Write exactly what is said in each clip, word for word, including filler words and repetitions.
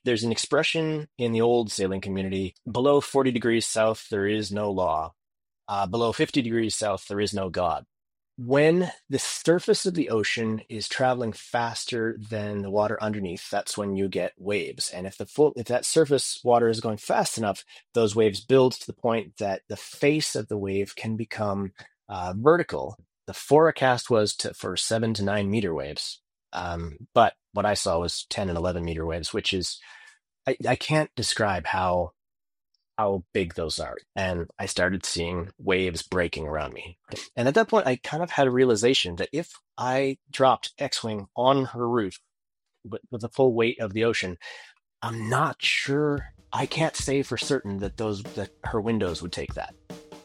there's an expression in the old sailing community: below forty degrees south, there is no law. Uh, below fifty degrees south, there is no God. When the surface of the ocean is traveling faster than the water underneath, that's when you get waves. And if the full, if that surface water is going fast enough, those waves build to the point that the face of the wave can become uh, vertical. The forecast was to, for seven to nine meter waves, um, but what I saw was ten and eleven meter waves, which is I, I can't describe how how big those are. And I started seeing waves breaking around me. And at that point, I kind of had a realization that if I dropped X-Wing on her roof with, with the full weight of the ocean, I'm not sure, I can't say for certain that those that her windows would take that.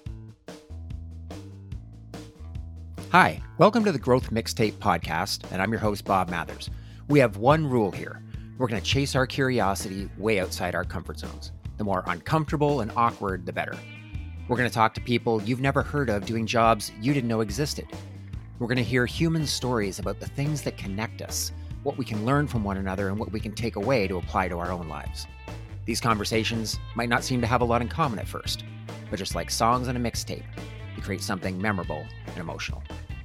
Hi, welcome to the Growth Mixtape Podcast, and I'm your host, Bob Mathers. We have one rule here. We're going to chase our curiosity way outside our comfort zones. The more uncomfortable and awkward, the better. We're going to talk to people you've never heard of doing jobs you didn't know existed. We're going to hear human stories about the things that connect us, what we can learn from one another, and what we can take away to apply to our own lives. These conversations might not seem to have a lot in common at first, but just like songs on a mixtape, they create something memorable and emotional.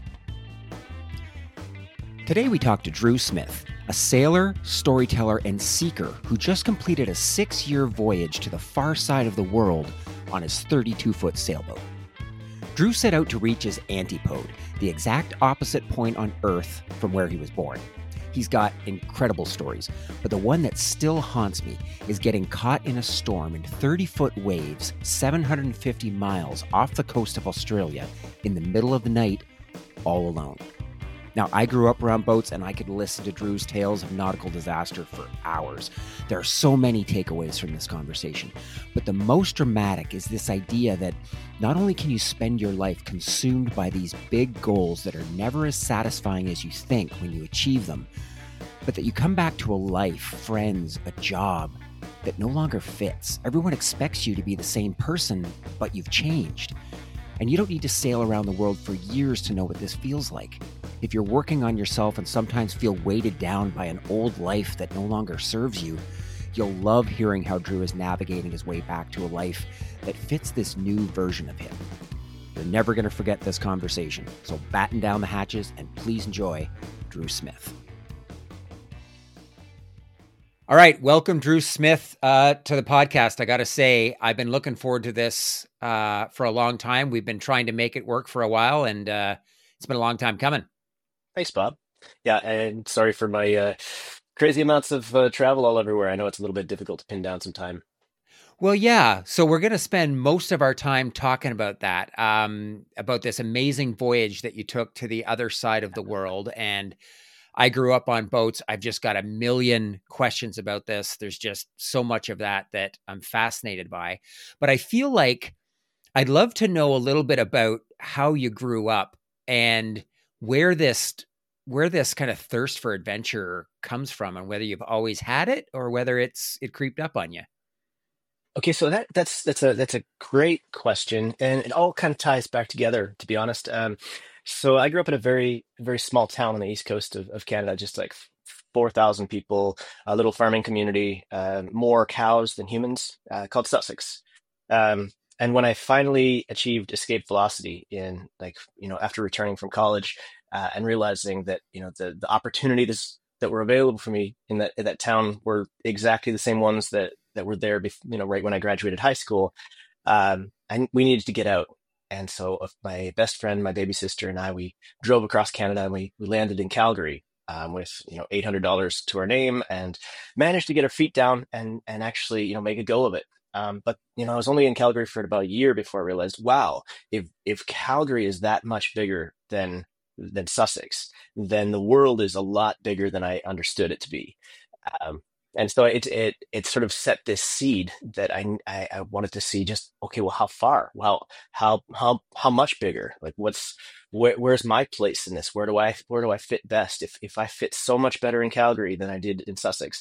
Today we talk to Drew Smith, a sailor, storyteller, and seeker who just completed a six-year voyage to the far side of the world on his thirty-two foot sailboat. Drew set out to reach his antipode, the exact opposite point on Earth from where he was born. He's got incredible stories, but the one that still haunts me is getting caught in a storm in thirty foot waves seven hundred fifty miles off the coast of Australia in the middle of the night, all alone. Now, I grew up around boats and I could listen to Drew's tales of nautical disaster for hours. There are so many takeaways from this conversation, but the most dramatic is this idea that not only can you spend your life consumed by these big goals that are never as satisfying as you think when you achieve them, but that you come back to a life, friends, a job that no longer fits. Everyone expects you to be the same person, but you've changed. And you don't need to sail around the world for years to know what this feels like. If you're working on yourself and sometimes feel weighted down by an old life that no longer serves you, you'll love hearing how Drew is navigating his way back to a life that fits this new version of him. You're never going to forget this conversation, so batten down the hatches and please enjoy Drew Smith. All right, welcome Drew Smith uh, to the podcast. I got to say, I've been looking forward to this uh, for a long time. We've been trying to make it work for a while, and uh, it's been a long time coming. Thanks, Bob. Yeah, and sorry for my uh, crazy amounts of uh, travel all everywhere. I know it's a little bit difficult to pin down some time. Well, yeah. So we're going to spend most of our time talking about that, um, about this amazing voyage that you took to the other side of the world. And I grew up on boats. I've just got a million questions about this. There's just so much of that that I'm fascinated by. But I feel like I'd love to know a little bit about how you grew up and where this where this kind of thirst for adventure comes from, and whether you've always had it or whether it's it creeped up on you. Okay, so that that's that's a that's a great question, and it all kind of ties back together, to be honest. Um, so I grew up in a very very small town on the east coast of, of Canada, just like four thousand people, a little farming community, uh, more cows than humans, uh, called Sussex. Um, and when I finally achieved escape velocity in like you know after returning from college, uh, and realizing that you know the the opportunities that were available for me in that in that town were exactly the same ones that that were there, bef- you know, right when I graduated high school, um, and we needed to get out. And so, uh, my best friend, my baby sister, and I, we drove across Canada, and we we landed in Calgary, um, with you know eight hundred dollars to our name, and managed to get our feet down and and actually you know make a go of it. Um, but you know, I was only in Calgary for about a year before I realized, wow, if if Calgary is that much bigger than than Sussex, then the world is a lot bigger than I understood it to be. Um, and so it it it sort of set this seed that I, I I wanted to see. Just okay, well, how far? Well, how how how much bigger? Like, what's where, where's my place in this? Where do I where do I fit best? If if I fit so much better in Calgary than I did in Sussex,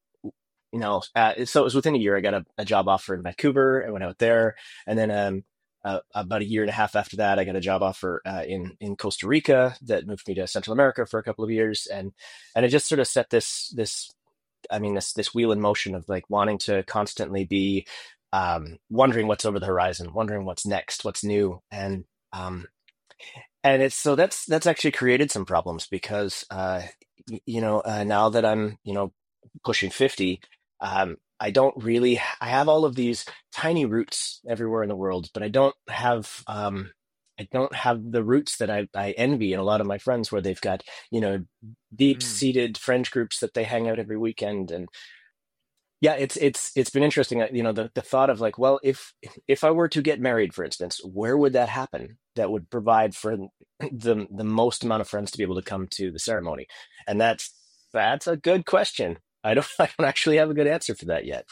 you know. Uh, so it was within a year I got a, a job offer in Vancouver. I went out there, and then um uh, about a year and a half after that, I got a job offer uh, in in Costa Rica that moved me to Central America for a couple of years, and and it just sort of set this this I mean, this this wheel in motion of like wanting to constantly be um, wondering what's over the horizon, wondering what's next, what's new, and um, and it's so that's that's actually created some problems because uh, y- you know uh, now that I'm you know pushing fifty, um, I don't really I have all of these tiny roots everywhere in the world, but I don't have um, I don't have the roots that I, I envy in a lot of my friends where they've got you know Mm. deep-seated friend groups that they hang out every weekend. And yeah, it's it's it's been interesting. uh, You know, the the thought of like, well, if if I were to get married, for instance, where would that happen? That would provide for the the most amount of friends to be able to come to the ceremony, and that's that's a good question. I don't I don't actually have a good answer for that yet.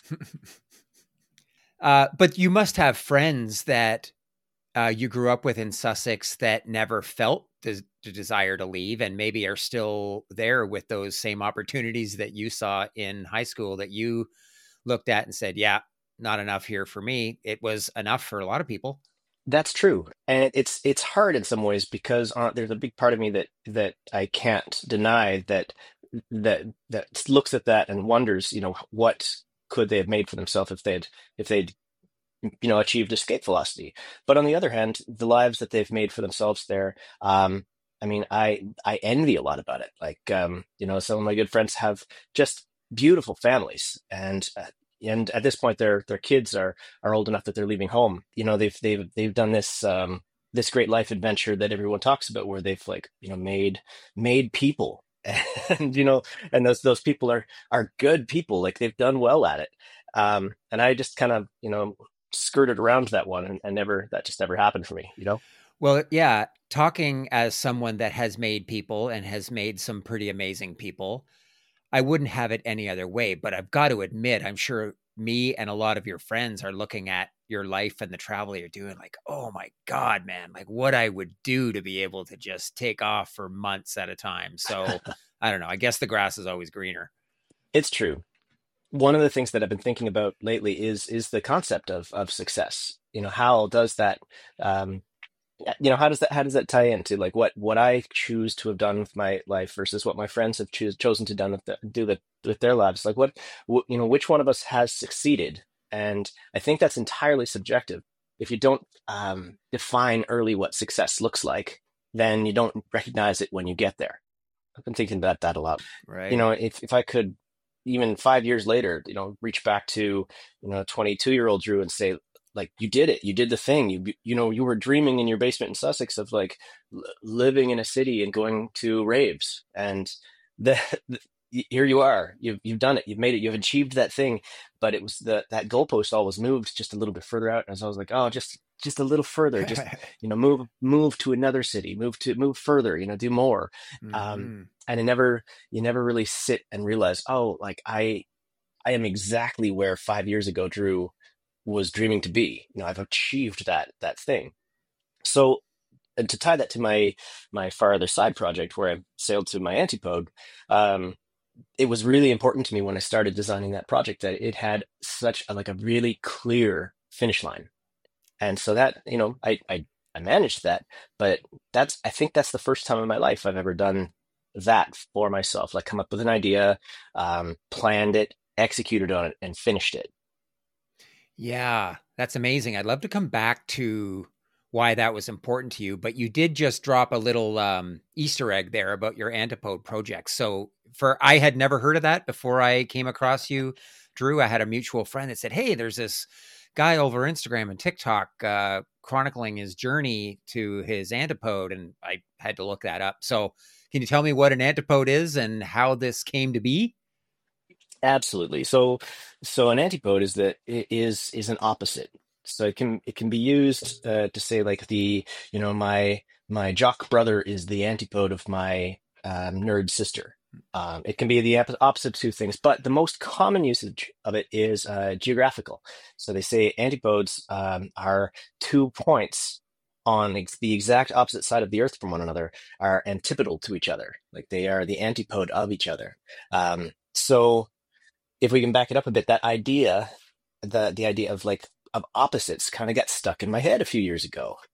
Uh, but you must have friends that uh, you grew up with in Sussex that never felt the, the desire to leave and maybe are still there with those same opportunities that you saw in high school that you looked at and said, yeah, not enough here for me. It was enough for a lot of people. That's true, and it's it's hard in some ways because uh, there's a big part of me that that I can't deny that that that looks at that and wonders, you know, what could they have made for themselves if they'd if they'd you know achieved escape velocity. But on the other hand, the lives that they've made for themselves there, um, I mean, I I envy a lot about it. Like, um, you know, some of my good friends have just beautiful families, and uh, and at this point, their their kids are are old enough that they're leaving home. You know, they've they've they've done this. Um, this great life adventure that everyone talks about where they've like you know made made people and you know and those those people are are good people, like they've done well at it. Um and I just kind of you know skirted around that one, and, and never that just never happened for me, you know. Well, yeah, talking as someone that has made people and has made some pretty amazing people, I wouldn't have it any other way. But I've got to admit, I'm sure me and a lot of your friends are looking at your life and the travel you're doing like, oh my God, man, like what I would do to be able to just take off for months at a time. So I don't know. I guess the grass is always greener. It's true. One of the things that I've been thinking about lately is is the concept of of success. You know, how does that um you know how does that how does that tie into like what what I choose to have done with my life versus what my friends have choose, chosen to done with the, do that with their lives? Like what wh- you know which one of us has succeeded? And I think that's entirely subjective. If you don't um, define early what success looks like, then you don't recognize it when you get there. I've been thinking about that a lot. You Right. know, if if I could even five years later, you know, reach back to, you know, twenty-two year old Drew and say, like, you did it, you did the thing, you you know, you were dreaming in your basement in Sussex of like l- living in a city and going to raves, and the, the here you are, you've you've done it, you've made it, you've achieved that thing, but it was the that goalpost always moved just a little bit further out, and so I was like, oh, just just a little further, just you know, move move to another city, move to move further, you know, do more. Um, hmm and it never you never really sit and realize, oh, like I I am exactly where five years ago Drew was dreaming to be. You know, I've achieved that that thing. So and to tie that to my my far other side project where I sailed to my antipode, um, it was really important to me when I started designing that project that it had such a, like a really clear finish line. And so that, you know, I, I I managed that, but that's I think that's the first time in my life I've ever done that for myself. Like come up with an idea, um, planned it, executed on it, and finished it. Yeah, that's amazing. I'd love to come back to why that was important to you, but you did just drop a little um, Easter egg there about your antipode project. So, for I had never heard of that before I came across you, Drew. I had a mutual friend that said, "Hey, there's this guy over Instagram and TikTok uh, chronicling his journey to his antipode," and I had to look that up. So, can you tell me what an antipode is and how this came to be? Absolutely. So, so an antipode is that it is is an opposite. So it can it can be used uh, to say like the you know my my jock brother is the antipode of my um, nerd sister. Um, it can be the ap- opposite of two things, but the most common usage of it is uh, geographical. So they say antipodes um, are two points on ex- the exact opposite side of the Earth from one another, are antipodal to each other, like they are the antipode of each other. Um, so if we can back it up a bit, that idea, the the idea of like of opposites kind of got stuck in my head a few years ago.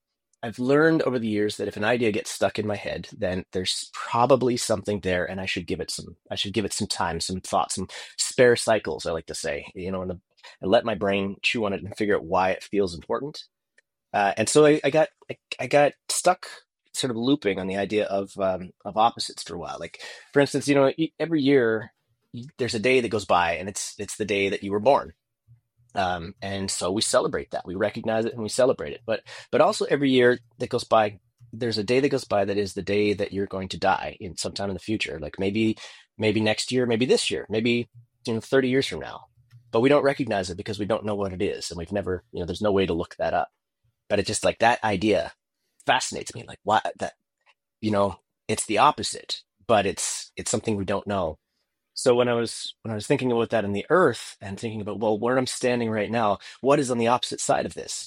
I've learned over the years that if an idea gets stuck in my head, then there's probably something there, and I should give it some. I should give it some time, some thought, some spare cycles. I like to say, you know, and, the, and let my brain chew on it and figure out why it feels important. Uh, and so I, I got I, I got stuck sort of looping on the idea of um, of opposites for a while. Like, for instance, you know, e- every year y- there's a day that goes by, and it's it's the day that you were born. Um, and so we celebrate that. We recognize it and we celebrate it. But but also every year that goes by, there's a day that goes by that is the day that you're going to die in sometime in the future. Like maybe maybe next year, maybe this year, maybe you know thirty years from now. But we don't recognize it because we don't know what it is, and we've never, you know, there's no way to look that up. But it just like that idea fascinates me. Like why that, you know, it's the opposite, but it's it's something we don't know. So when I was when I was thinking about that in the earth and thinking about, well, where I'm standing right now, what is on the opposite side of this?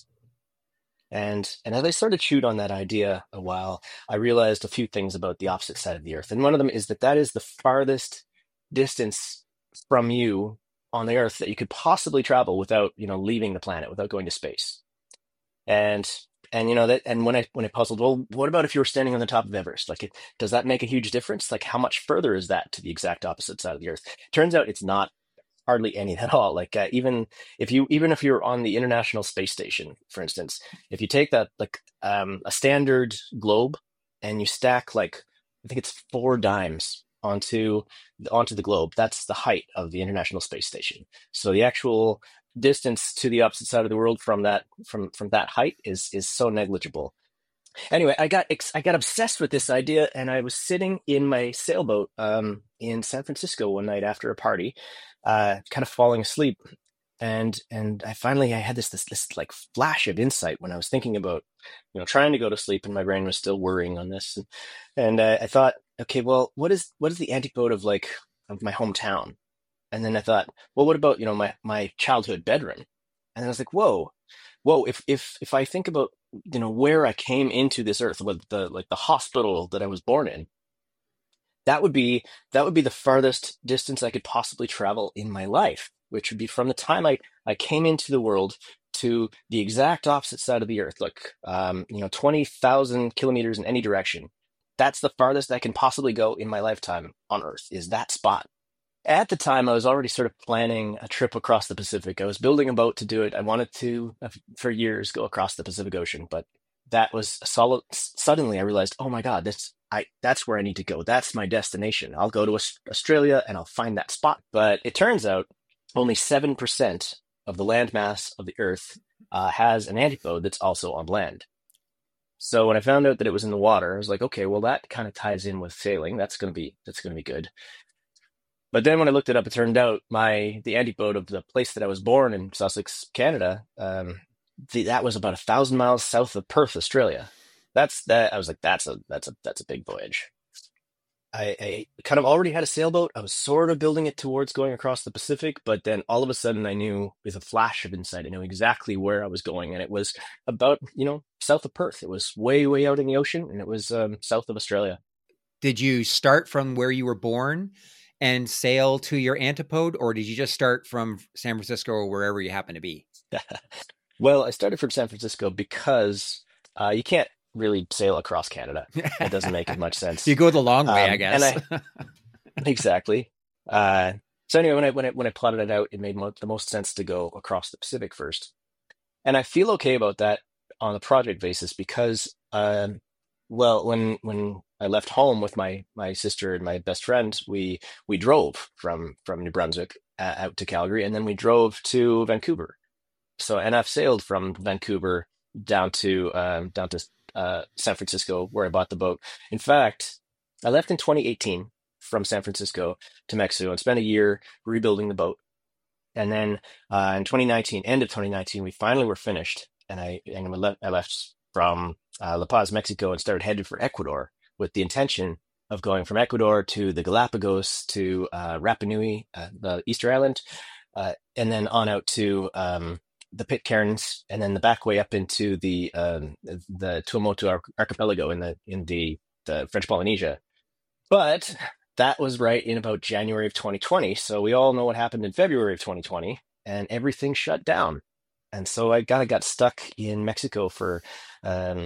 And and as I started to chewed on that idea a while, I realized a few things about the opposite side of the earth. And one of them is that that is the farthest distance from you on the earth that you could possibly travel without, you know, leaving the planet, without going to space. And and you know that and when I when I puzzled, well, what about if you were standing on the top of Everest? Like, it, does that make a huge difference? Like, how much further is that to the exact opposite side of the Earth? Turns out it's not hardly any at all. Like, uh, even if you even if you're on the International Space Station, for instance, if you take that like um, a standard globe and you stack like I think it's four dimes onto onto the globe, that's the height of the International Space Station. So the actual distance to the opposite side of the world from that from from that height is is so negligible. Anyway, I got ex- I got obsessed with this idea, and I was sitting in my sailboat um, in San Francisco one night after a party, uh, kind of falling asleep, and and I finally I had this this this like flash of insight when I was thinking about, you know, trying to go to sleep, and my brain was still worrying on this, and, and uh, I thought, okay, well, what is what is the antipode of like of my hometown? And then I thought, well, what about, you know, my my childhood bedroom? And then I was like, whoa, whoa, if if if I think about, you know, where I came into this earth, with the like the hospital that I was born in, that would be that would be the farthest distance I could possibly travel in my life, which would be from the time I I came into the world to the exact opposite side of the earth, like um, you know, twenty thousand kilometers in any direction. That's the farthest I can possibly go in my lifetime on Earth, is that spot. At the time, I was already sort of planning a trip across the Pacific. I was building a boat to do it. I wanted to, uh, for years, go across the Pacific Ocean, but that was solid. Suddenly, I realized, oh my God, that's I that's where I need to go. That's my destination. I'll go to Aus- Australia and I'll find that spot. But it turns out only seven percent of the land mass of the Earth uh, has an antipode that's also on land. So when I found out that it was in the water, I was like, okay, well, that kind of ties in with sailing. That's gonna be that's gonna be good. But then when I looked it up, it turned out my the antipode of the place that I was born in, Sussex, Canada, um, the, that was about a thousand miles south of Perth, Australia. That's that. I was like, that's a that's a that's a big voyage. I, I kind of already had a sailboat. I was sort of building it towards going across the Pacific, but then all of a sudden, I knew with a flash of insight, I knew exactly where I was going, and it was about, you know, south of Perth. It was way way out in the ocean, and it was um, south of Australia. Did you start from where you were born and sail to your antipode, or did you just start from San Francisco or wherever you happen to be? Well, I started from San Francisco because uh, you can't really sail across Canada. It doesn't make as much sense. You go the long way, Um, I and guess. I exactly. Uh, so anyway, when I when I when I plotted it out, it made mo the most sense to go across the Pacific first, and I feel okay about that on a project basis because, um, well, when when I left home with my my sister and my best friend, we we drove from from New Brunswick uh, out to Calgary, and then we drove to Vancouver. So, and I've sailed from Vancouver down to um, down to uh, San Francisco, where I bought the boat. In fact, I left in twenty eighteen from San Francisco to Mexico and spent a year rebuilding the boat. And then uh, in twenty nineteen, end of twenty nineteen, we finally were finished, and I and I left, I left from uh, La Paz, Mexico, and started headed for Ecuador with the intention of going from Ecuador to the Galapagos to uh, Rapa Nui, uh, the Easter Island, uh, and then on out to um, the Pitcairns, and then the back way up into the um, the Tuamotu arch- archipelago in the in the, the French Polynesia. But that was right in about January of twenty twenty. So we all know what happened in February of twenty twenty, and everything shut down. And so I kind of got stuck in Mexico for um,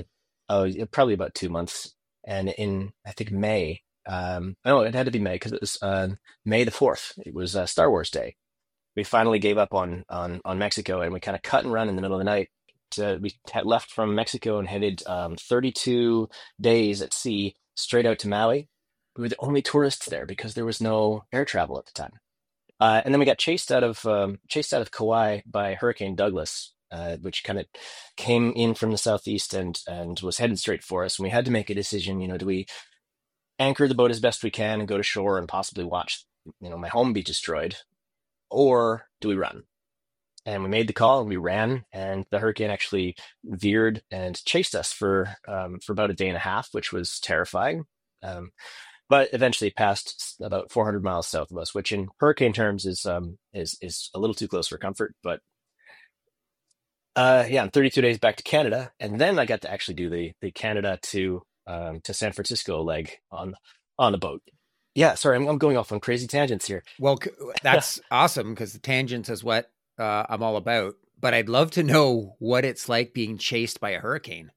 Oh, yeah, probably about two months. And in, I think, May, um, no, it had to be May because it was uh, May the fourth. It was uh, Star Wars Day. We finally gave up on on on Mexico, and we kind of cut and run in the middle of the night. To, we had left from Mexico and headed um, thirty-two days at sea straight out to Maui. We were the only tourists there because there was no air travel at the time. Uh, and then we got chased out of um, chased out of Kauai by Hurricane Douglas, uh, which kind of came in from the southeast and and was headed straight for us. And we had to make a decision. You know, do we anchor the boat as best we can and go to shore and possibly watch, you know, my home be destroyed, or do we run? And we made the call and we ran, and the hurricane actually veered and chased us for um, for about a day and a half, which was terrifying. Um, but eventually passed about four hundred miles south of us, which in hurricane terms is um, is is a little too close for comfort. But uh, yeah, I'm thirty-two days back to Canada, and then I got to actually do the the Canada to um, to San Francisco leg on on the boat. Yeah, sorry, I'm, I'm going off on crazy tangents here. Well, that's awesome because the tangents is what uh, I'm all about. But I'd love to know what it's like being chased by a hurricane.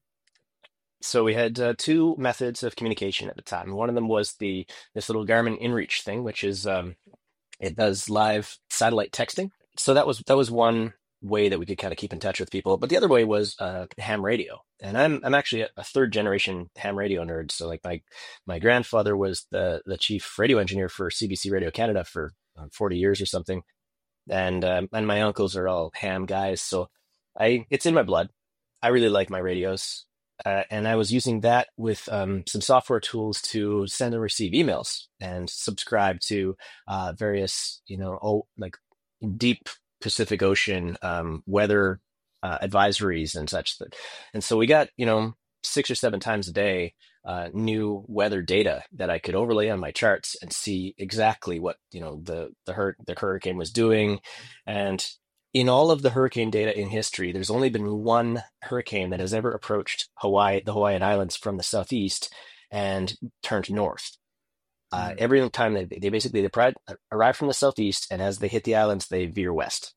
So we had uh, two methods of communication at the time. One of them was the this little Garmin InReach thing, which is um, it does live satellite texting. So that was that was one way that we could kind of keep in touch with people. But the other way was uh, ham radio, and I'm I'm actually a, a third generation ham radio nerd. So like my my grandfather was the the chief radio engineer for C B C Radio Canada for uh, forty years or something, and um, and my uncles are all ham guys. So I it's in my blood. I really like my radios. Uh, and I was using that with um, some software tools to send and receive emails and subscribe to uh, various, you know, oh, like deep Pacific Ocean um, weather uh, advisories and such. That, and so we got, you know, six or seven times a day uh, new weather data that I could overlay on my charts and see exactly what, you know, the the, hur- the hurricane was doing. And in all of the hurricane data in history, there's only been one hurricane that has ever approached Hawaii, the Hawaiian Islands from the southeast and turned north. Uh, Mm. every time they, they basically they pride, arrive from the southeast, and as they hit the islands, they veer west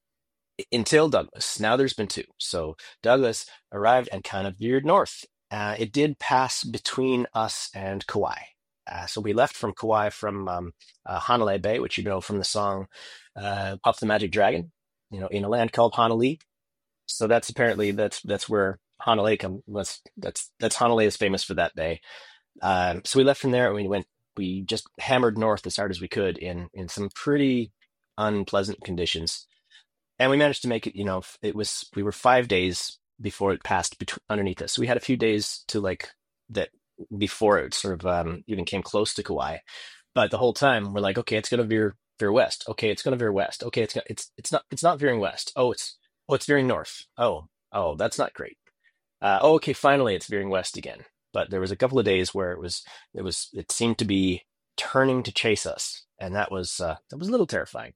until Douglas. Now there's been two. So Douglas arrived and kind of veered north. Uh, it did pass between us and Kauai. Uh, so we left from Kauai from um, uh, Hanalei Bay, which you know from the song uh, "Puff the Magic Dragon," you know, in a land called Honolulu. So that's apparently that's that's where Hanalei come. That's that's that's Hanalei is famous for that bay. Um, so we left from there and we went. We just hammered north as hard as we could in in some pretty unpleasant conditions, and we managed to make it. You know, it was we were five days before it passed between, underneath us. So we had a few days to like that before it sort of um, even came close to Kauai. But the whole time we're like, okay, it's gonna veer veer west. Okay, it's gonna veer west. Okay, it's gonna, it's it's not it's not veering west. Oh, it's oh it's veering north. Oh oh that's not great. Uh, oh, okay, finally it's veering west again. But there was a couple of days where it was it was it seemed to be turning to chase us, and that was uh, that was a little terrifying.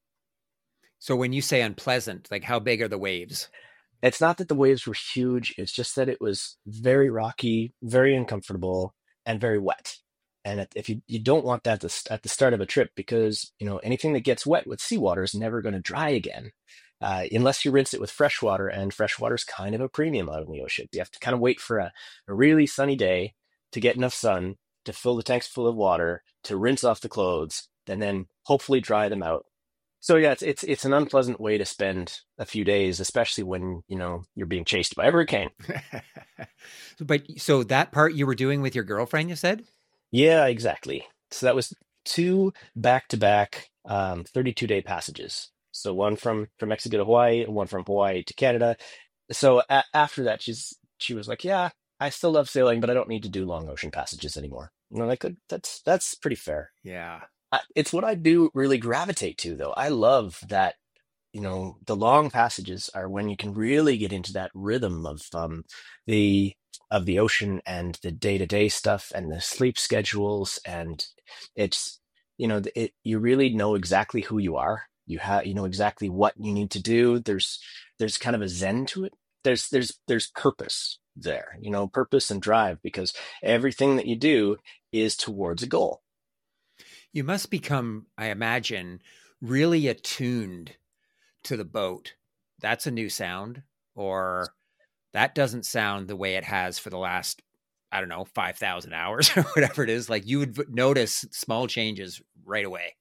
So when you say unpleasant, like how big are the waves? It's not that the waves were huge, it's just that it was very rocky, very uncomfortable, and very wet. And if you you don't want that to, at the start of a trip, because you know anything that gets wet with seawater is never going to dry again, uh, unless you rinse it with fresh water. And fresh water is kind of a premium out in the ocean. You have to kind of wait for a, a really sunny day to get enough sun to fill the tanks full of water, to rinse off the clothes, and then hopefully dry them out. So yeah, it's it's it's an unpleasant way to spend a few days, especially when you know you're being chased by a hurricane. But so that part you were doing with your girlfriend, you said? Yeah, exactly. So that was two back-to-back um, thirty-two day passages. So one from from Mexico to Hawaii, and one from Hawaii to Canada. So a after that, she's she was like, "Yeah, I still love sailing, but I don't need to do long ocean passages anymore." And I'm like, "Good, that's that's pretty fair." Yeah. I, it's what I do really gravitate to, though. I love that, you know, the long passages are when you can really get into that rhythm of um, the of the ocean and the day-to-day stuff and the sleep schedules, and it's you know it you really know exactly who you are. You have you know exactly what you need to do. There's there's kind of a zen to it. There's there's there's purpose there, you know, purpose and drive, because everything that you do is towards a goal. You must become, I imagine, really attuned to the boat. That's a new sound. Or that doesn't sound the way it has for the last, I don't know, five thousand hours or whatever it is. Like you would notice small changes right away.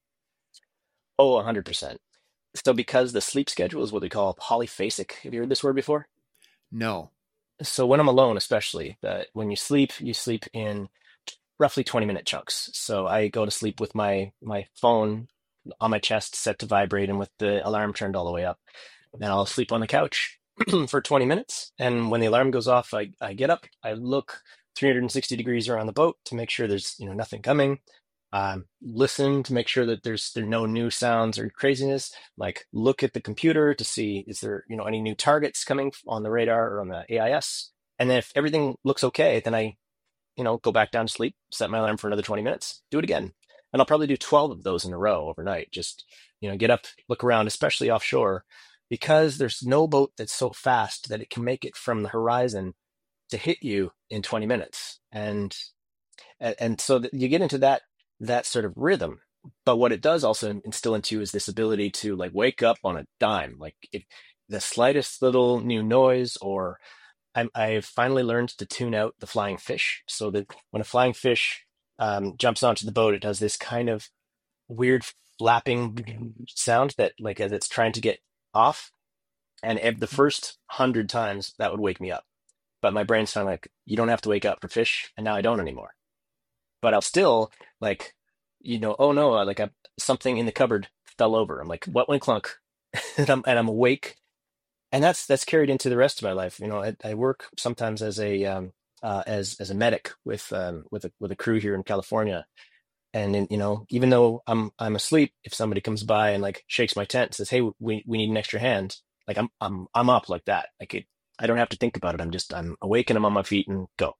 Oh, one hundred percent. So because the sleep schedule is what we call polyphasic. Have you heard this word before? No. So when I'm alone, especially, that when you sleep, you sleep in roughly twenty minute chunks. So I go to sleep with my my phone on my chest set to vibrate and with the alarm turned all the way up. Then I'll sleep on the couch for twenty minutes. And when the alarm goes off, I, I get up, I look three hundred sixty degrees around the boat to make sure there's, you know, nothing coming. Um, listen to make sure that there's there are no new sounds or craziness. Like look at the computer to see is there, you know, any new targets coming on the radar or on the A I S. And then if everything looks okay, then I, you know, go back down to sleep, set my alarm for another twenty minutes, do it again. And I'll probably do twelve of those in a row overnight. Just, you know, get up, look around, especially offshore, because there's no boat that's so fast that it can make it from the horizon to hit you in twenty minutes. And and, and so that you get into that that sort of rhythm. But what it does also instill into you is this ability to like wake up on a dime. Like if the slightest little new noise or I'm, I've finally learned to tune out the flying fish so that when a flying fish um, jumps onto the boat, it does this kind of weird flapping sound that like as it's trying to get off. And ev- the first hundred times that would wake me up. But my brain's kind of like, you don't have to wake up for fish. And now I don't anymore. But I'll still like, you know, oh no, like I, something in the cupboard fell over. I'm like, what went clunk? and I'm and I'm awake, and that's that's carried into the rest of my life. You know, I, I work sometimes as a um, uh, as as a medic with um, with a with a crew here in California, and in, you know, even though I'm I'm asleep, if somebody comes by and like shakes my tent and says, "Hey, we we need an extra hand," like I'm I'm I'm up like that. Like it, I don't have to think about it. I'm just I'm awake and I'm on my feet and go.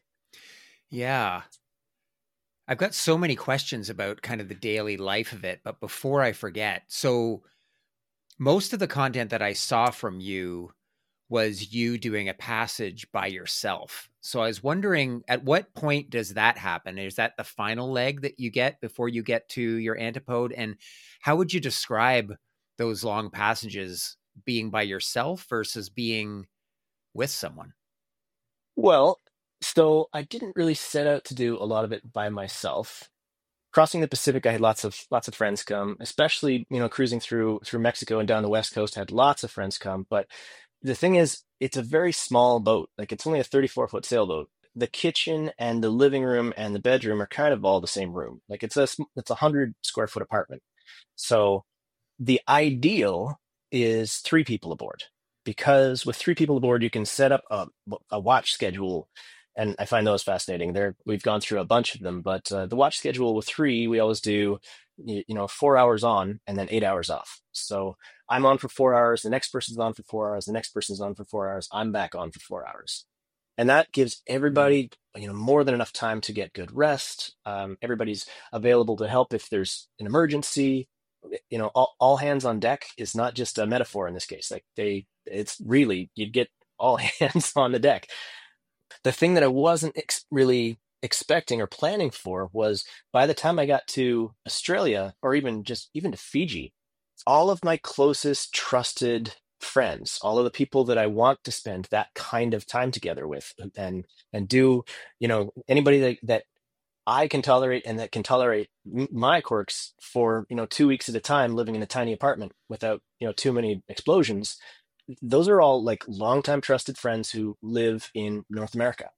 Yeah. I've got so many questions about kind of the daily life of it, but before I forget, so most of the content that I saw from you was you doing a passage by yourself. So I was wondering, at what point does that happen? Is that the final leg that you get before you get to your antipode? And how would you describe those long passages being by yourself versus being with someone? Well, so I didn't really set out to do a lot of it by myself. Crossing the Pacific, I had lots of lots of friends come, especially, you know, cruising through through Mexico and down the West Coast, I had lots of friends come. But the thing is, it's a very small boat. Like it's only a thirty-four foot sailboat. The kitchen and the living room and the bedroom are kind of all the same room. Like it's a sm- it's a hundred square foot apartment. So the ideal is three people aboard because with three people aboard, you can set up a, a watch schedule. And I find those fascinating. There, we've gone through a bunch of them, but uh, the watch schedule with three, we always do, you, you know, four hours on and then eight hours off. So I'm on for four hours, the next person's on for four hours, the next person's on for four hours, I'm back on for four hours. And that gives everybody, you know, more than enough time to get good rest. Um, everybody's available to help if there's an emergency. You know, all, all hands on deck is not just a metaphor in this case. Like they, it's really, you'd get all hands on the deck. The thing that I wasn't ex- really expecting or planning for was by the time I got to Australia or even just even to Fiji, all of my closest trusted friends, all of the people that I want to spend that kind of time together with and and do, you know, anybody that, that I can tolerate and that can tolerate m- my quirks for, you know, two weeks at a time living in a tiny apartment without, you know, too many explosions. Those are all like longtime trusted friends who live in North America.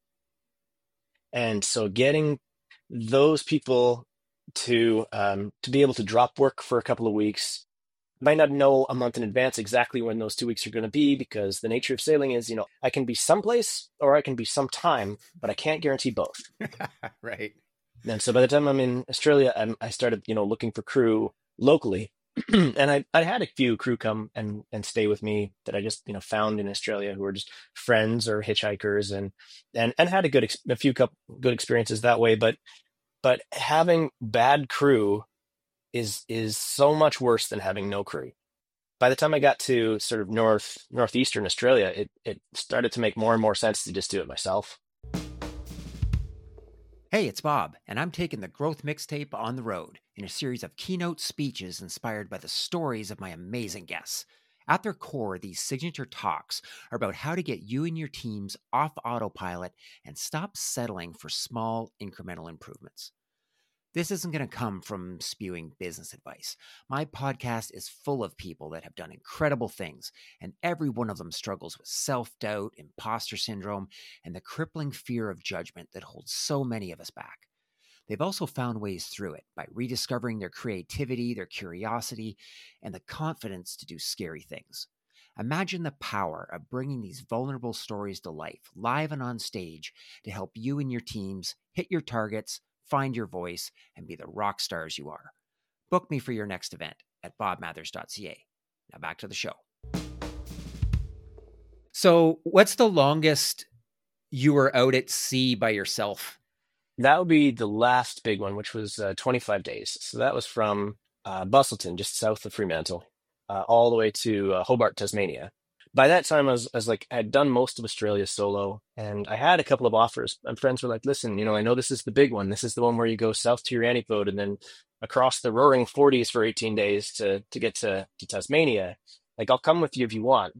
And so getting those people to um, to be able to drop work for a couple of weeks, might not know a month in advance exactly when those two weeks are going to be because the nature of sailing is, you know, I can be someplace or I can be sometime, but I can't guarantee both. Right. And so by the time I'm in Australia, I'm, I started, you know, looking for crew locally. and I, I had a few crew come and, and stay with me that I just, you know, found in Australia who were just friends or hitchhikers and, and, and had a good, ex- a few couple good experiences that way. But, but having bad crew is, is so much worse than having no crew. By the time I got to sort of north, northeastern Australia, it, it started to make more and more sense to just do it myself. Hey, it's Bob, and I'm taking the Growth Mixtape on the road in a series of keynote speeches inspired by the stories of my amazing guests. At their core, these signature talks are about how to get you and your teams off autopilot and stop settling for small incremental improvements. This isn't going to come from spewing business advice. My podcast is full of people that have done incredible things, and every one of them struggles with self-doubt, imposter syndrome, and the crippling fear of judgment that holds so many of us back. They've also found ways through it by rediscovering their creativity, their curiosity, and the confidence to do scary things. Imagine the power of bringing these vulnerable stories to life, live and on stage, to help you and your teams hit your targets, find your voice, and be the rock stars you are. Book me for your next event at bob mathers dot c a. Now back to the show. So, what's the longest you were out at sea by yourself? That would be the last big one, which was uh, twenty-five days. So that was from uh, Bustleton, just south of Fremantle, uh, all the way to uh, Hobart, Tasmania. By that time, I was, I was like, I had done most of Australia solo, and I had a couple of offers. And friends were like, listen, you know, I know this is the big one. This is the one where you go south to your antipode and then across the roaring forties for eighteen days to, to get to, to Tasmania. Like, I'll come with you if you want.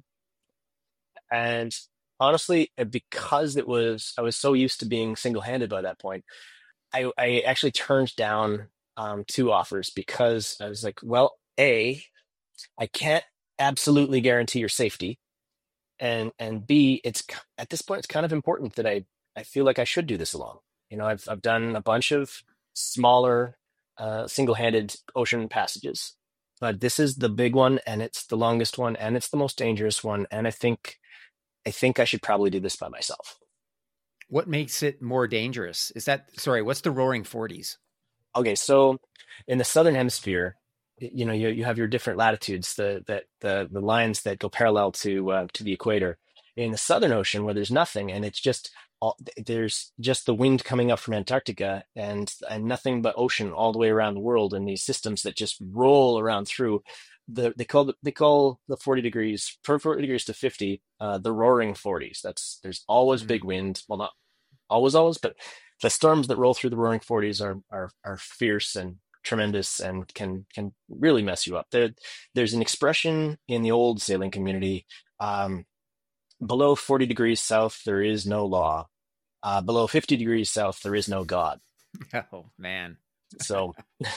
And honestly, uh, because it was, I was so used to being single-handed by that point, I, I actually turned down um, two offers because I was like, well, A, I can't absolutely guarantee your safety. And and B, it's k- at this point, it's kind of important that I, I feel like I should do this alone. You know, I've I've done a bunch of smaller, uh, single-handed ocean passages, but this is the big one, and it's the longest one, and it's the most dangerous one. And I think I think I should probably do this by myself. What makes it more dangerous? Is that, sorry, what's the roaring forties? Okay, so in the southern hemisphere, y- you know, you you have your different latitudes, the that the the lines that go parallel to uh, to the equator. In the Southern Ocean, where there's nothing, and it's just all, there's just the wind coming up from Antarctica, and and nothing but ocean all the way around the world, and these systems that just roll around through. The they call the, they call the forty degrees from forty degrees to fifty, uh, the roaring forties. That's there's always Mm. big wind. Well, not always, always, but the storms that roll through the roaring forties are are are fierce and tremendous and can can really mess you up. There, there's an expression in the old sailing community. Um, below forty degrees south, there is no law. Uh, below fifty degrees south, there is no God. Oh, man. So,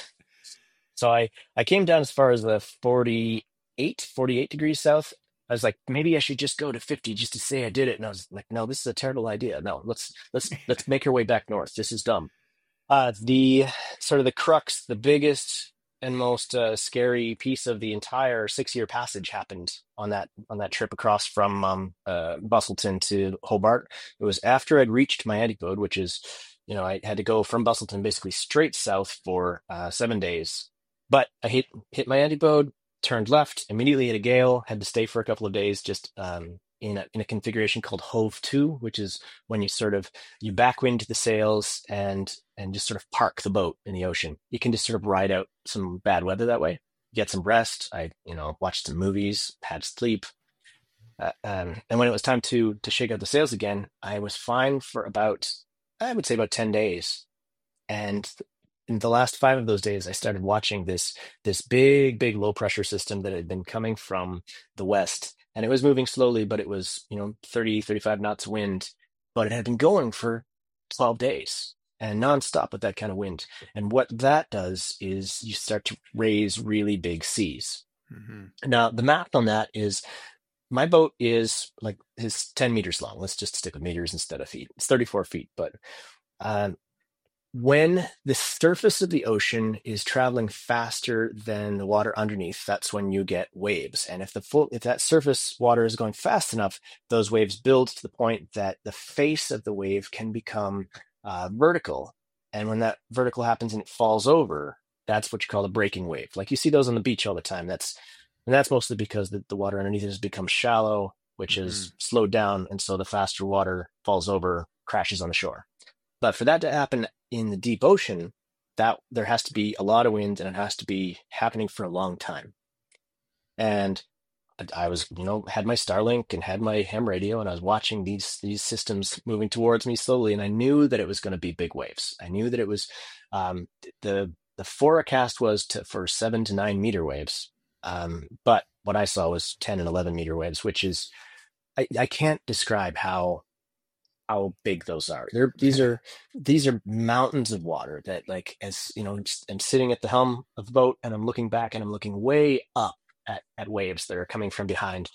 so I, I came down as far as the forty-eight, forty-eight degrees south. I was like, maybe I should just go to fifty just to say I did it. And I was like, no, this is a terrible idea. No, let's let's let's make our way back north. This is dumb. Uh, the sort of the crux, the biggest and most uh, scary piece of the entire six-year passage happened on that on that trip across from um, uh, Bustleton to Hobart. It was after I'd reached my antipode, which is, you know, I had to go from Bustleton basically straight south for uh, seven days. But I hit hit my antipode, turned left, immediately hit a gale, had to stay for a couple of days just um, in a in a configuration called Hove two, which is when you sort of you backwind the sails and and just sort of park the boat in the ocean. You can just sort of ride out some bad weather that way, get some rest. I, you know, watched some movies, had sleep. Uh, um, and when it was time to to shake out the sails again, I was fine for about, I would say about ten days. And in the last five of those days, I started watching this this big, big low pressure system that had been coming from the west. And it was moving slowly, but it was, you know, thirty, thirty-five knots wind. But it had been going for twelve days and nonstop with that kind of wind. And what that does is you start to raise really big seas. Mhm. Now, the math on that is my boat is like is ten meters long. Let's just stick with meters instead of feet. It's thirty-four feet, but um, when the surface of the ocean is traveling faster than the water underneath, that's when you get waves. And if the full, if that surface water is going fast enough, those waves build to the point that the face of the wave can become uh, vertical. And when that vertical happens and it falls over, that's what you call a breaking wave. Like you see those on the beach all the time. That's and that's mostly because the, the water underneath has become shallow, which Mhm. is slowed down, and so the faster water falls over, crashes on the shore. But for that to happen in the deep ocean, that there has to be a lot of wind and it has to be happening for a long time. And I was, you know, had my Starlink and had my ham radio, and I was watching these these systems moving towards me slowly, and I knew that it was going to be big waves. I knew that it was um, the the forecast was to for seven to nine meter waves, um, but what I saw was ten and eleven meter waves, which is I, I can't describe how how big those are. They're these are these are mountains of water that, like, as you know, I'm sitting at the helm of the boat and I'm looking back and I'm looking way up at, at waves that are coming from behind.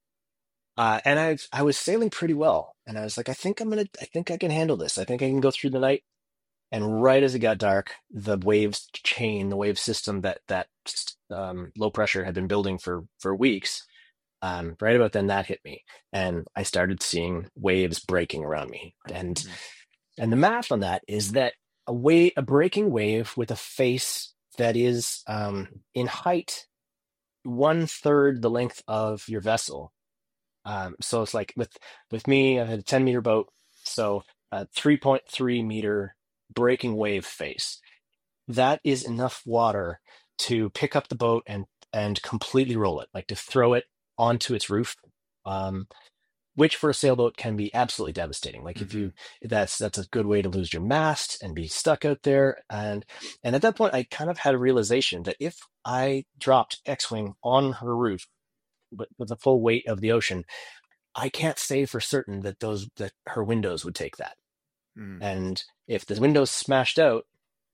Uh, and I I was sailing pretty well, and I was like, I think I'm gonna, I think I can handle this. I think I can go through the night. And right as it got dark, the waves chain, the wave system that that um, low pressure had been building for for weeks, um, right about then that hit me, and I started seeing waves breaking around me. And Mhm. and the math on that is that a wave, a breaking wave with a face that is um, in height one third the length of your vessel. Um, so it's like with with me, I had a ten meter boat, so a three point three meter breaking wave face. That is enough water to pick up the boat and and completely roll it, like to throw it onto its roof. Um, which for a sailboat can be absolutely devastating. Like if Mhm. you, that's that's a good way to lose your mast and be stuck out there. And and at that point, I kind of had a realization that if I dropped X-wing on her roof, but with the full weight of the ocean, I can't say for certain that those that her windows would take that. Mm. And if the windows smashed out,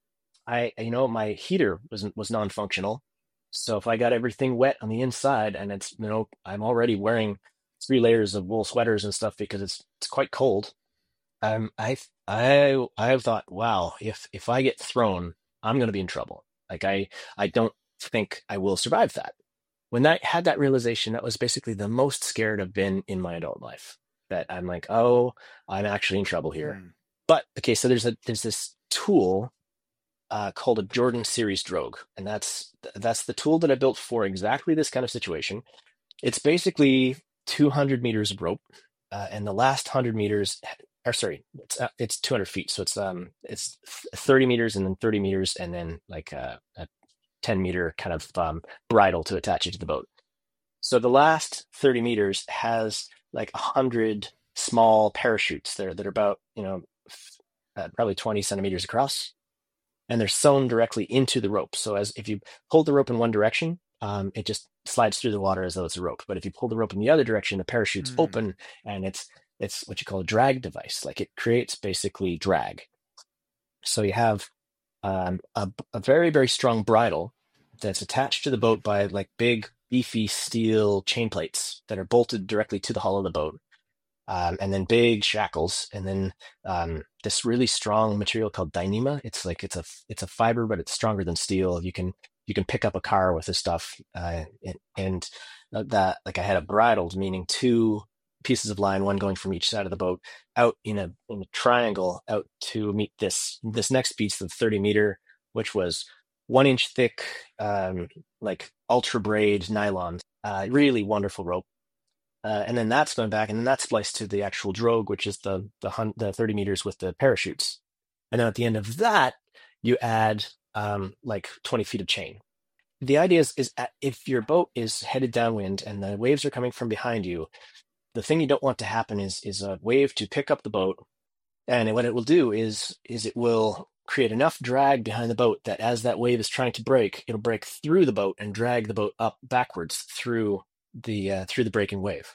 I you know my heater was was non-functional. So if I got everything wet on the inside, and it's you know I'm already wearing three layers of wool sweaters and stuff because it's it's quite cold. Um, I I I've thought, wow, if if I get thrown, I'm going to be in trouble. Like I I don't think I will survive that. When I had that realization, that was basically the most scared I've been in my adult life. That I'm like, oh, I'm actually in trouble here. Mm. But okay, so there's a there's this tool uh, called a Jordan Series Drogue, and that's that's the tool that I built for exactly this kind of situation. It's basically two hundred meters of rope, uh, and the last one hundred meters, or sorry, it's uh, it's two hundred feet, so it's um it's thirty meters and then thirty meters, and then like a, a ten meter kind of um, bridle to attach it to the boat. So the last thirty meters has like a hundred small parachutes there that are about you know uh, probably twenty centimeters across, and they're sewn directly into the rope. So as if you hold the rope in one direction, um, it just slides through the water as though it's a rope. But if you pull the rope in the other direction, the parachute's Mm. open, and it's it's what you call a drag device. Like it creates basically drag. So you have um, a, a very very strong bridle that's attached to the boat by like big beefy steel chain plates that are bolted directly to the hull of the boat. Um, and then big shackles, and then um, this really strong material called Dyneema. It's like it's a it's a fiber, but it's stronger than steel. You can you can pick up a car with this stuff, uh, and, and that like I had a bridled, meaning two pieces of line, one going from each side of the boat, out in a in a triangle out to meet this this next piece of thirty meter, which was one inch thick, um, like ultra braid nylon. Uh, really wonderful rope. Uh, and then that's going back, and then that's spliced to the actual drogue, which is the the, hun- the thirty meters with the parachutes. And then at the end of that, you add um, like twenty feet of chain. The idea is, is at, if your boat is headed downwind and the waves are coming from behind you, the thing you don't want to happen is is a wave to pick up the boat, and what it will do is is it will create enough drag behind the boat that as that wave is trying to break, it'll break through the boat and drag the boat up backwards through the uh, through the breaking wave.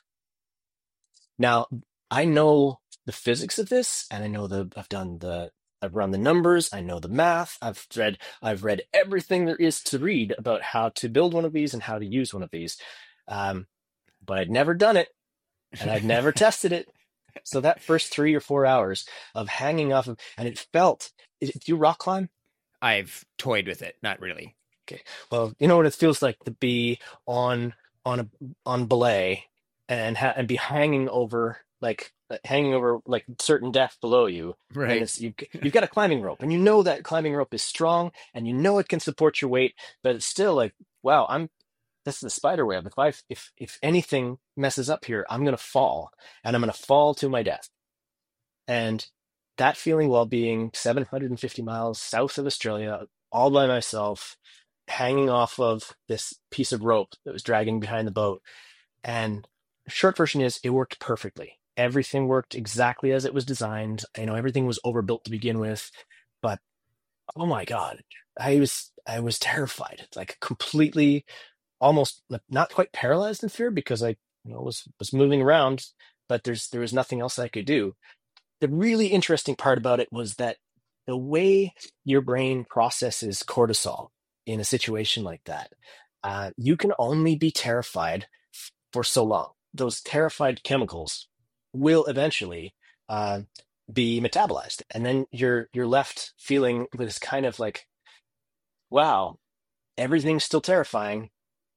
Now, I know the physics of this, and I know the I've done the I've run the numbers, I know the math, I've read I've read everything there is to read about how to build one of these and how to use one of these. Um, but I'd never done it, and I'd never tested it. So that first three or four hours of hanging off of, and it felt, do you rock climb? I've toyed with it, not really. Okay. Well, you know what it feels like to be on on a on belay and ha- and be hanging over like uh, hanging over like certain depth below you. And Right. it's, you you've got a climbing rope, and you know that climbing rope is strong, and you know it can support your weight, but it's still like, wow, I'm this is the spider web. If I if if anything messes up here, I'm gonna fall, and I'm gonna fall to my death. And that feeling while being seven hundred fifty miles south of Australia, all by myself, hanging off of this piece of rope that was dragging behind the boat. And short version is it worked perfectly. Everything worked exactly as it was designed. You know, everything was overbuilt to begin with, but oh my God, I was I was terrified. Like completely almost not quite paralyzed in fear because I, you know, was was moving around, but there's there was nothing else I could do. The really interesting part about it was that the way your brain processes cortisol in a situation like that, uh, you can only be terrified f- for so long. Those terrified chemicals will eventually uh, be metabolized, and then you're you're left feeling this kind of like, wow, everything's still terrifying.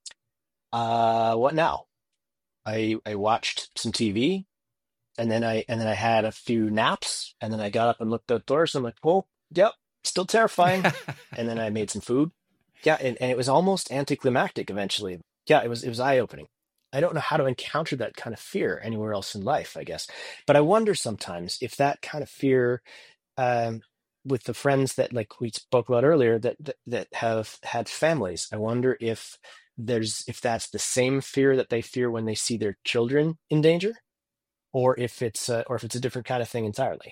Uh, what now? I I watched some T V, and then I and then I had a few naps, and then I got up and looked outdoors. And I'm like, well, yep, still terrifying. And then I made some food. Yeah, and, and it was almost anticlimactic eventually. Yeah, it was it was eye-opening. I don't know how to encounter that kind of fear anywhere else in life, I guess. But I wonder sometimes if that kind of fear, um, with the friends that like we spoke about earlier that, that that have had families, I wonder if there's if that's the same fear that they fear when they see their children in danger, or if it's uh, or if it's a different kind of thing entirely.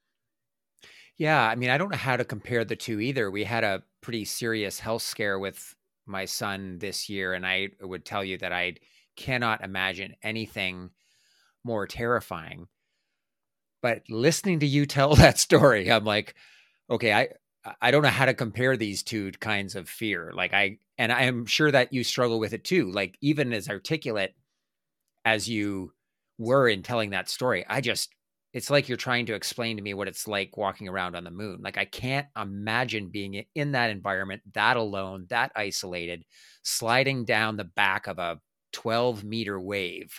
Yeah, I mean, I don't know how to compare the two either. We had a pretty serious health scare with my son this year, and I would tell you that I cannot imagine anything more terrifying. But listening to you tell that story, I'm like, okay, I I don't know how to compare these two kinds of fear. Like I and I am sure that you struggle with it too. Like even as articulate as you were in telling that story, I just it's like you're trying to explain to me what it's like walking around on the moon. Like I can't imagine being in that environment, that alone, that isolated, sliding down the back of a twelve meter wave.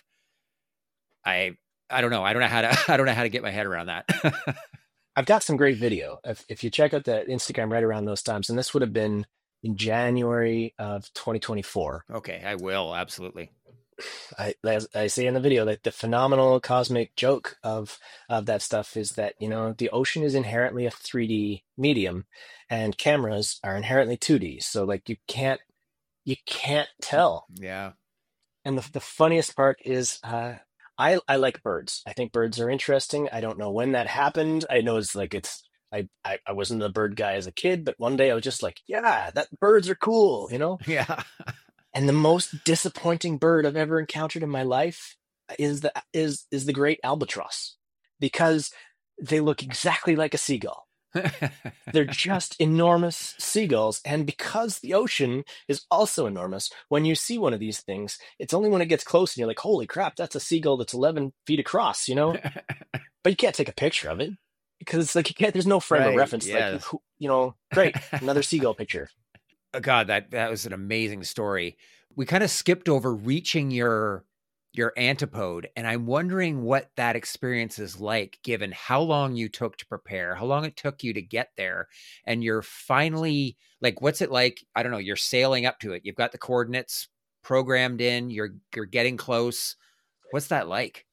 I I don't know. I don't know how to I don't know how to get my head around that. I've got some great video. If if you check out the Instagram right around those times, and this would have been in January of twenty twenty-four. Okay, I will absolutely. I, as I say in the video, that the phenomenal cosmic joke of of that stuff is that, you know, the ocean is inherently a three D medium, and cameras are inherently two D. So like you can't you can't tell. Yeah. And the the funniest part is, uh, I I like birds. I think birds are interesting. I don't know when that happened. I know it's like it's I, I I wasn't a bird guy as a kid, but one day I was just like, yeah, that birds are cool, you know? Yeah. And the most disappointing bird I've ever encountered in my life is the is is the great albatross, because they look exactly like a seagull. They're just enormous seagulls. And because the ocean is also enormous, when you see one of these things, it's only when it gets close and you're like, holy crap, that's a seagull that's eleven feet across, you know? But you can't take a picture of it because it's like you can't, there's no frame Right, of reference. yeah. Like, who- you know, great, another seagull picture. Oh, God, that that was an amazing story. We kind of skipped over reaching your your antipode, and I'm wondering what that experience is like, given how long you took to prepare, how long it took you to get there, and you're finally like, what's it like? I don't know. You're sailing up to it. You've got the coordinates programmed in. You're you're getting close. What's that like?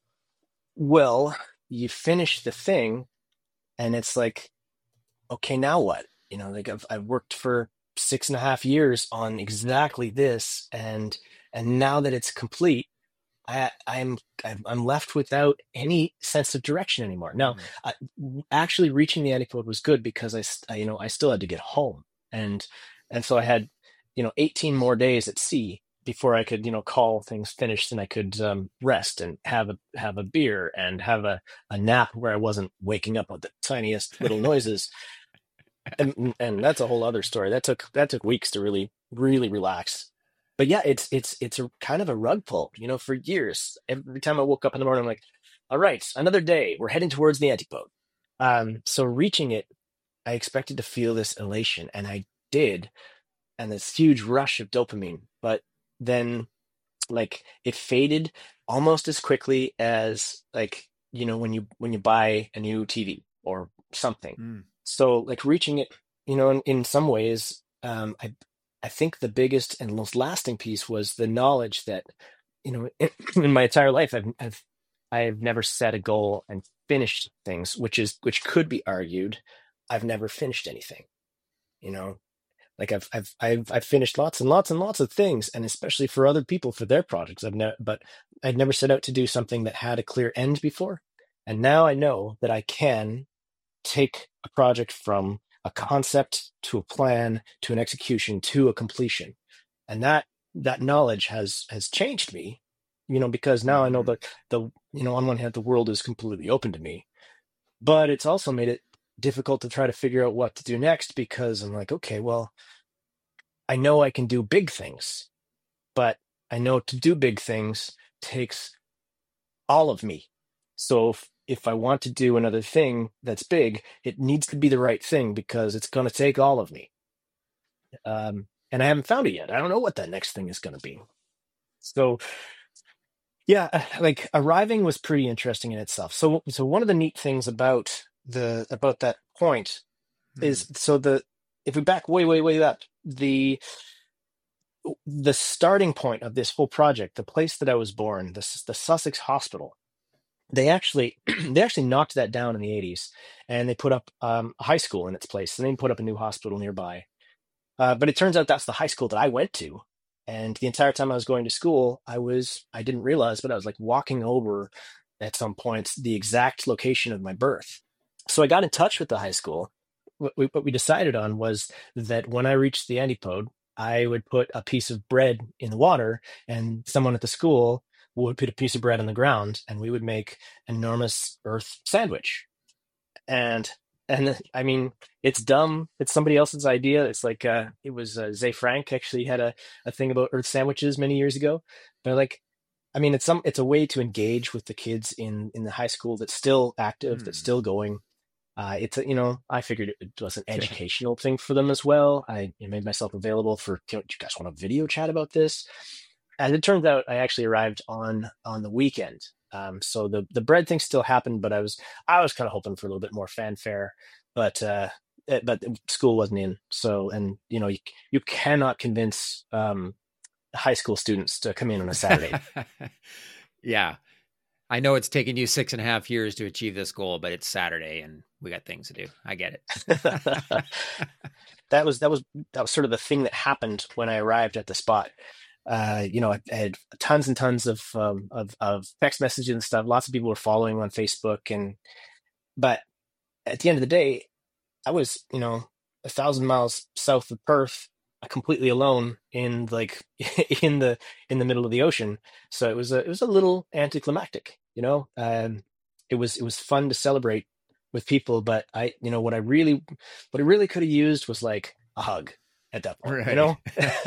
Well, you finish the thing and it's like, okay, now what? You know, like I've I've worked for six and a half years on exactly this, and and now that it's complete, I I'm I'm I'm left without any sense of direction anymore. Now, Mhm. I, actually reaching the antipode was good because I, st- I you know I still had to get home, and and so I had, you know, eighteen more days at sea before I could, you know, call things finished, and I could um, rest and have a have a beer and have a, a nap where I wasn't waking up with the tiniest little noises. And and that's a whole other story. That took that took weeks to really really relax. But yeah, it's it's it's a kind of a rug pull, you know, for years. Every time I woke up in the morning, I'm like, all right, another day. We're heading towards the antipode. Um, so reaching it, I expected to feel this elation, and I did, and this huge rush of dopamine. But then, like, it faded almost as quickly as, like, you know, when you when you buy a new T V or something. Mm. So like reaching it, you know, in, in some ways, um, I I think the biggest and most lasting piece was the knowledge that, you know, in, in my entire life, I've I've I've never set a goal and finished things, which is which could be argued, I've never finished anything. You know, like I've I've I've I've finished lots and lots and lots of things, and especially for other people for their projects, I've never, but I'd never set out to do something that had a clear end before, and now I know that I can take a project from a concept to a plan to an execution to a completion. And that that knowledge has has changed me, you know, because now I know Hmm. that the, you know, on one hand, the world is completely open to me, but it's also made it difficult to try to figure out what to do next because I'm like, okay, well, I know I can do big things, but I know to do big things takes all of me. So if, if I want to do another thing that's big, it needs to be the right thing because it's going to take all of me. Um, and I haven't found it yet. I don't know what that next thing is going to be. So yeah, uh, like arriving was pretty interesting in itself. So so one of the neat things about the about that point Hmm. is so the if we back way way way up, the the starting point of this whole project, the place that I was born, the S- the Sussex Hospital, they actually they actually knocked that down in the eighties, and they put up um, a high school in its place, and they put up a new hospital nearby. Uh, but it turns out that's the high school that I went to. And the entire time I was going to school, I was, I didn't realize, but I was like walking over at some points the exact location of my birth. So I got in touch with the high school. What we, what we decided on was that when I reached the antipode, I would put a piece of bread in the water, and someone at the school would put a piece of bread on the ground, and we would make an enormous earth sandwich. And and I mean, it's dumb. It's somebody else's idea. It's like uh, it was uh, Zay Frank actually had a, a thing about Earth sandwiches many years ago. But like, I mean, it's some it's a way to engage with the kids in in the high school that's still active, that's Hmm. still going. Uh, it's a, you know, I figured it was an Okay. educational thing for them as well. I you know, made myself available for, you know, do you guys want a video chat about this? As it turns out, I actually arrived on on the weekend. Um, so the the bread thing still happened, but I was I was kind of hoping for a little bit more fanfare, but uh, eh, but school wasn't in. So and you know you you cannot convince um, high school students to come in on a Saturday. Yeah. I know it's taken you six and a half years to achieve this goal, but it's Saturday and we got things to do. I get it. that was that was that was sort of the thing that happened when I arrived at the spot. Uh, you know, I, I had tons and tons of, um, of of text messages and stuff. Lots of people were following on Facebook, and but at the end of the day, I was, you know, a thousand miles south of Perth, uh, completely alone in like in the in the middle of the ocean. So it was a it was a little anticlimactic, you know. Um, it was it was fun to celebrate with people, but I, you know, what I really what I really could have used was like a hug at that point, you Right. know.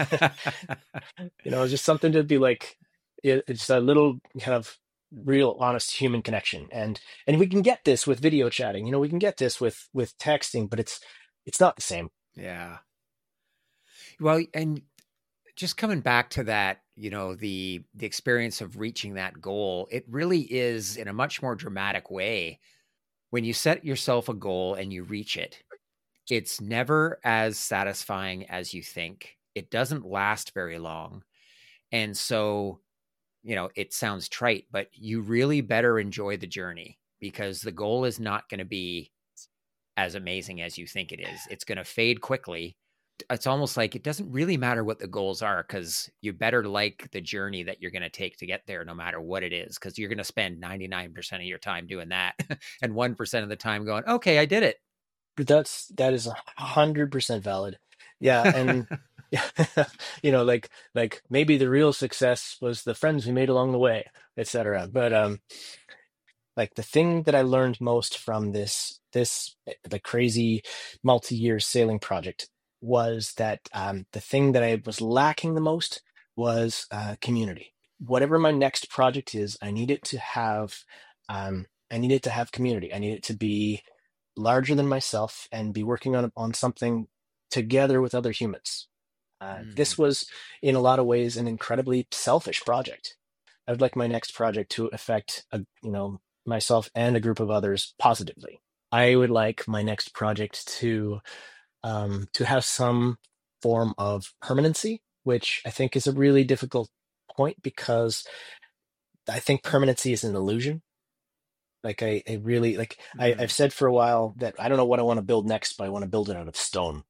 You know, just something to be like, it, it's a little kind of real honest human connection, and and we can get this with video chatting, you know, we can get this with with texting, but it's it's not the same. Yeah. Well, and just coming back to that, you know, the the experience of reaching that goal, it really is in a much more dramatic way. When you set yourself a goal and you reach it, it's never as satisfying as you think. It doesn't last very long. And so, you know, it sounds trite, but you really better enjoy the journey because the goal is not going to be as amazing as you think it is. It's going to fade quickly. It's almost like it doesn't really matter what the goals are because you better like the journey that you're going to take to get there, no matter what it is, because you're going to spend ninety-nine percent of your time doing that and one percent of the time going, okay, I did But that's that is a hundred percent valid. Yeah, and it. you know, like like maybe the real success was the friends we made along the way, et cetera. But um, like the thing that I learned most from this this the crazy multi-year sailing project was that um, the thing that I was lacking the most was uh, community. Whatever my next project is, I need it to have um, I need it to have community. I need it to be larger than myself and be working on on something together with other humans. Uh, Mm. this was, in a lot of ways, an incredibly selfish project. I would like my next project to affect, a, you know, myself and a group of others positively. I would like my next project to um, to have some form of permanency, which I think is a really difficult point because I think permanency is an illusion. Like I, I really like I, I've Mm. said for a while that I don't know what I want to build next, but I want to build it out of stone.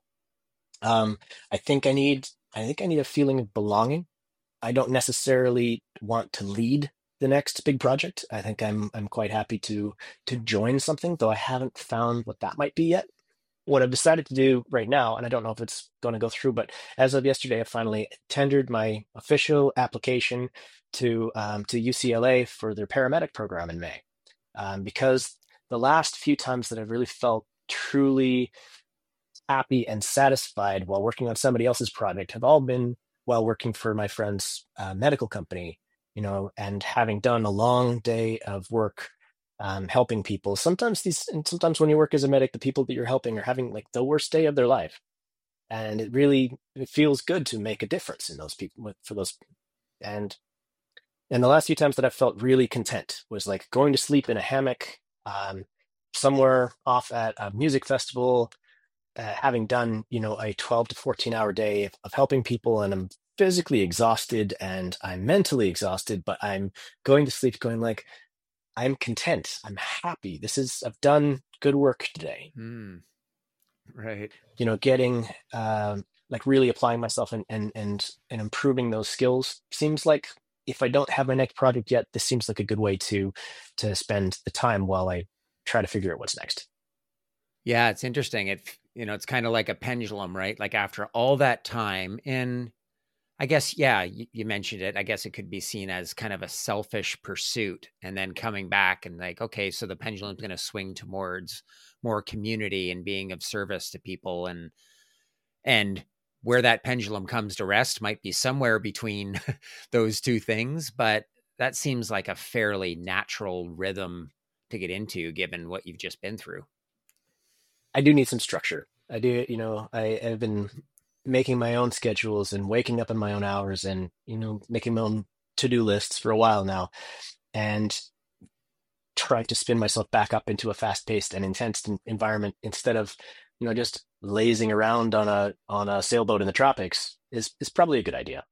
Um, I think I need I think I need a feeling of belonging. I don't necessarily want to lead the next big project. I think I'm I'm quite happy to to join something, though I haven't found what that might be yet. what I've decided to do right now, and I don't know if it's going to go through, but as of yesterday, I finally tendered my official application to um, to U C L A for their paramedic program in May, um, because the last few times that I've really felt truly happy and satisfied while working on somebody else's project have all been while working for my friend's uh, medical company, you know, and having done a long day of work um, helping people. Sometimes these, and sometimes when you work as a medic, the people that you're helping are having like the worst day of their life, and it really it feels good to make a difference in those people with, for those. And and the last few times that I've felt really content was like going to sleep in a hammock um, somewhere off at a music festival, uh, having done, you know, a twelve to fourteen hour day of, of helping people, and I'm physically exhausted and I'm mentally exhausted, but I'm going to sleep going like, I'm content. I'm happy. This is, I've done good work today. Mm, right. You know, getting, um, like really applying myself and, and, and, and improving those skills seems like if I don't have my next project yet, this seems like a good way to, to spend the time while I try to figure out what's next. Yeah, it's interesting. It, you know, it's kind of like a pendulum, right? Like after all that time in, I guess, yeah, you, you mentioned it. I guess it could be seen as kind of a selfish pursuit, and then coming back and like, okay, so the pendulum's going to swing towards more community and being of service to people. And, and where that pendulum comes to rest might be somewhere between those two things, but that seems like a fairly natural rhythm to get into given what you've just been through. I do need some structure. I do, you know, I have been making my own schedules and waking up in my own hours and, you know, making my own to-do lists for a while now, and trying to spin myself back up into a fast-paced and intense environment instead of, you know, just lazing around on a on a sailboat in the tropics is is probably a good idea.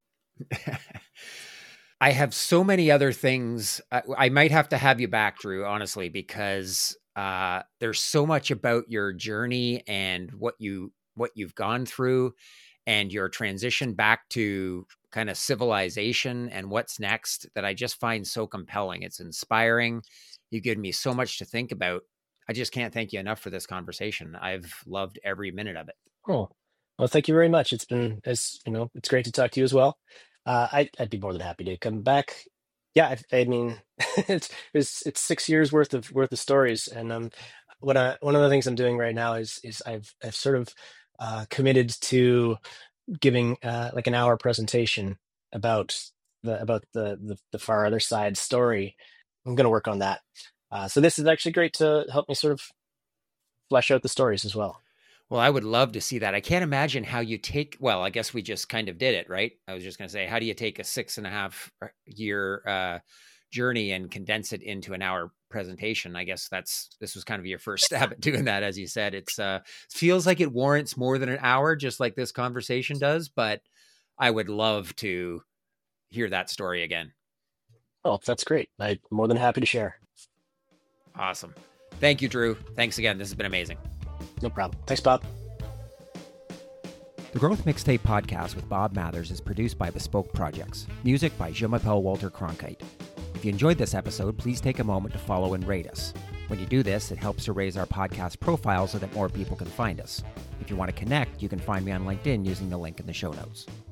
I have so many other things. I, I might have to have you back, Drew, honestly, because uh, there's so much about your journey and what you what you've gone through and your transition back to kind of civilization and what's next that I just find so compelling. It's inspiring. You've given me so much to think about. I just can't thank you enough for this conversation. I've loved every minute of it. Oh, well, thank you very much. It's been, as you know, it's great to talk to you as well. Uh, I'd, I'd be more than happy to come back. Yeah, I, I mean, it's, it's it's six years worth of worth of stories, and um, what I, one of the things I'm doing right now is is I've I've sort of uh, committed to giving uh, like an hour presentation about the about the the, the far other side story. I'm going to work on that. Uh, so this is actually great to help me sort of flesh out the stories as well. Well, I would love to see that. I can't imagine how you take, well, I guess we just kind of did it, right? I was just going to say, how do you take a six and a half year uh, journey and condense it into an hour presentation? I guess that's, this was kind of your first stab at doing that. As you said, it's uh, feels like it warrants more than an hour, just like this conversation does, but I would love to hear that story again. Oh, that's great. I'm more than happy to share. Awesome. Thank you, Drew. Thanks again. This has been amazing. No problem. Thanks, Bob. The Growth Mixtape podcast with Bob Mathers is produced by Bespoke Projects. Music by Jean-Michel Walter Cronkite. If you enjoyed this episode, please take a moment to follow and rate us. When you do this, it helps to raise our podcast profile so that more people can find us. If you want to connect, you can find me on LinkedIn using the link in the show notes.